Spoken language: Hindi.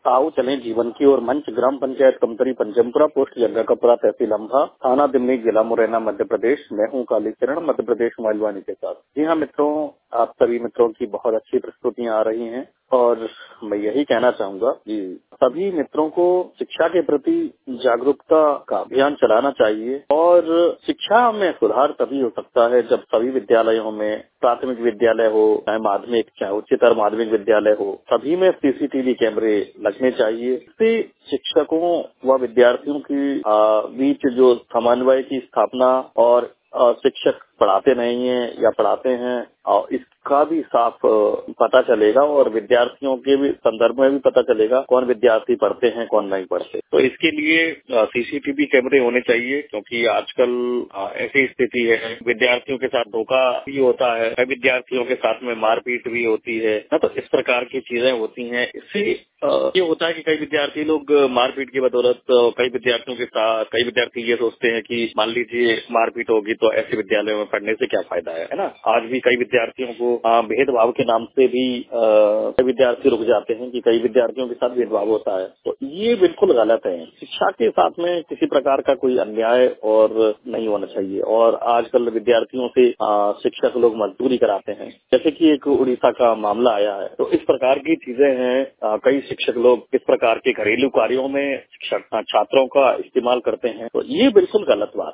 आओ चलें जीवन की ओर मंच ग्राम पंचायत कमतरी पंचमपुरा पोस्ट जंगाकपुरा तहसील अम्भा थाना दिमनी जिला मुरैना मध्य प्रदेश। मैं हूं कालीचरण मध्य प्रदेश मोबाइल वाणी के साथ। जी हाँ मित्रों, आप सभी मित्रों की बहुत अच्छी प्रस्तुतियां आ रही हैं और मैं यही कहना चाहूंगा कि सभी मित्रों को शिक्षा के प्रति जागरूकता का अभियान चलाना चाहिए और शिक्षा में सुधार तभी हो सकता है जब सभी विद्यालयों में, प्राथमिक विद्यालय हो चाहे माध्यमिक चाहे उच्चतर माध्यमिक विद्यालय हो, सभी में सीसीटीवी कैमरे लगने चाहिए। इससे शिक्षकों व विद्यार्थियों की बीच जो समन्वय की स्थापना और शिक्षक पढ़ाते नहीं हैं या पढ़ाते हैं और इसका भी साफ पता चलेगा और विद्यार्थियों के भी संदर्भ में भी पता चलेगा कौन विद्यार्थी पढ़ते हैं कौन नहीं पढ़ते। तो इसके लिए सीसीटीवी कैमरे होने चाहिए क्योंकि आजकल ऐसी स्थिति है, विद्यार्थियों के साथ धोखा भी होता है, कई विद्यार्थियों के साथ में मारपीट भी होती है ना, तो इस प्रकार की चीजें होती हैं। इससे ये होता है कि कई विद्यार्थी लोग मारपीट की बदौलत कई विद्यार्थियों के साथ, कई विद्यार्थी ये सोचते हैं कि मान लीजिए मारपीट होगी तो ऐसे विद्यालयों में पढ़ने से क्या फायदा है ना। आज भी कई विद्यार्थियों को भेदभाव के नाम से भी कई विद्यार्थी रुक जाते हैं कि कई विद्यार्थियों के साथ भेदभाव होता है, तो ये बिल्कुल गलत है। शिक्षा के साथ में किसी प्रकार का कोई अन्याय और नहीं होना चाहिए और आजकल विद्यार्थियों से शिक्षक लोग मजदूरी कराते हैं, जैसे कि एक उड़ीसा का मामला आया है। तो इस प्रकार की चीजें हैं, कई शिक्षक लोग इस प्रकार के घरेलू कार्यों में शिक्षक छात्रों का इस्तेमाल करते हैं, तो ये बिल्कुल गलत बात